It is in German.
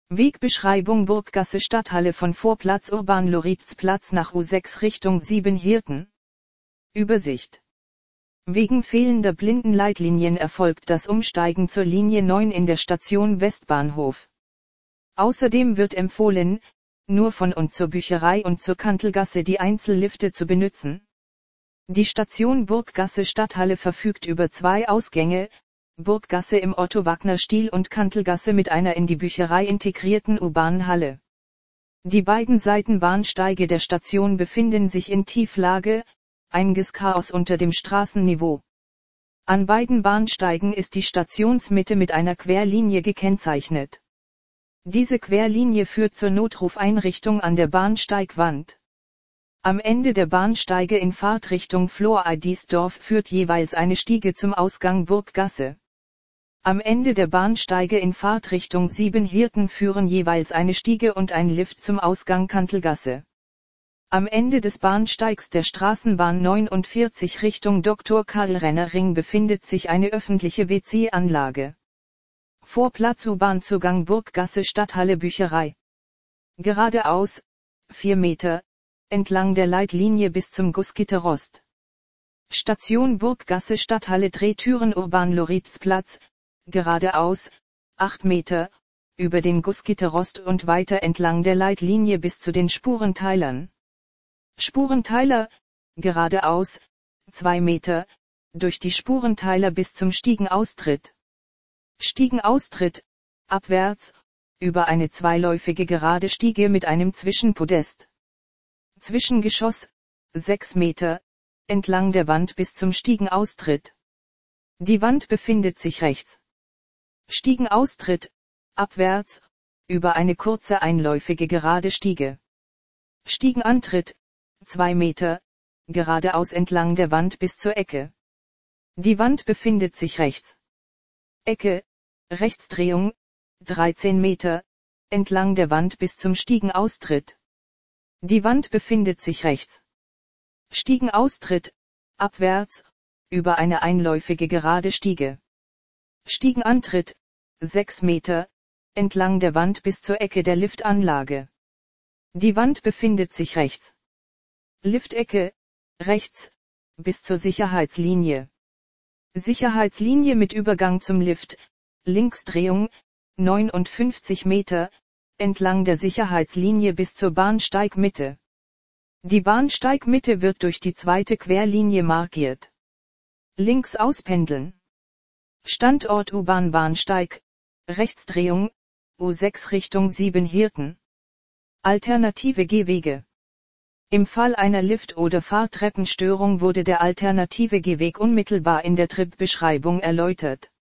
Wegbeschreibung Burggasse Stadthalle von Vorplatz Urban-Loritzplatz nach U6 Richtung Siebenhirten. Übersicht. Wegen fehlender Blindenleitlinien erfolgt das Umsteigen zur Linie 9 in der Station Westbahnhof. Außerdem wird empfohlen, nur von und zur Bücherei und zur Kantelgasse die Einzellifte zu benutzen. Die Station Burggasse Stadthalle verfügt über 2 Ausgänge, Burggasse im Otto-Wagner-Stil und Kantelgasse mit einer in die Bücherei integrierten U-Bahn-Halle. Die beiden Seitenbahnsteige der Station befinden sich in Tieflage, einiges Chaos unter dem Straßenniveau. An beiden Bahnsteigen ist die Stationsmitte mit einer Querlinie gekennzeichnet. Diese Querlinie führt zur Notrufeinrichtung an der Bahnsteigwand. Am Ende der Bahnsteige in Fahrtrichtung Flor-Eidisdorf führt jeweils eine Stiege zum Ausgang Burggasse. Am Ende der Bahnsteige in Fahrtrichtung Siebenhirten führen jeweils eine Stiege und ein Lift zum Ausgang Kantelgasse. Am Ende des Bahnsteigs der Straßenbahn 49 Richtung Dr. Karl-Renner-Ring befindet sich eine öffentliche WC-Anlage. Vorplatz U-Bahn-Zugang Burggasse Stadthalle Bücherei. Geradeaus, 4 Meter, entlang der Leitlinie bis zum Gussgitterrost. Station Burggasse Stadthalle Drehtüren Urban-Loritzplatz, geradeaus, 8 Meter, über den Gussgitterrost und weiter entlang der Leitlinie bis zu den Spurenteilern. Spurenteiler, geradeaus, 2 Meter, durch die Spurenteiler bis zum Stiegenaustritt. Stiegenaustritt, abwärts, über eine zweiläufige gerade Stiege mit einem Zwischenpodest. Zwischengeschoss, 6 Meter, entlang der Wand bis zum Stiegenaustritt. Die Wand befindet sich rechts. Stiegenaustritt, abwärts, über eine kurze einläufige gerade Stiege. Stiegenantritt, 2 Meter, geradeaus entlang der Wand bis zur Ecke. Die Wand befindet sich rechts. Ecke, Rechtsdrehung, 13 Meter, entlang der Wand bis zum Stiegenaustritt. Die Wand befindet sich rechts. Stiegenaustritt, abwärts, über eine einläufige gerade Stiege. Stiegenantritt, 6 Meter, entlang der Wand bis zur Ecke der Liftanlage. Die Wand befindet sich rechts. Liftecke, rechts, bis zur Sicherheitslinie. Sicherheitslinie mit Übergang zum Lift, Linksdrehung, 59 Meter, entlang der Sicherheitslinie bis zur Bahnsteigmitte. Die Bahnsteigmitte wird durch die zweite Querlinie markiert. Links auspendeln. Standort U-Bahn-Bahnsteig, Rechtsdrehung, U6 Richtung Siebenhirten. Alternative Gehwege. Im Fall einer Lift- oder Fahrtreppenstörung wurde der alternative Gehweg unmittelbar in der Tripbeschreibung erläutert.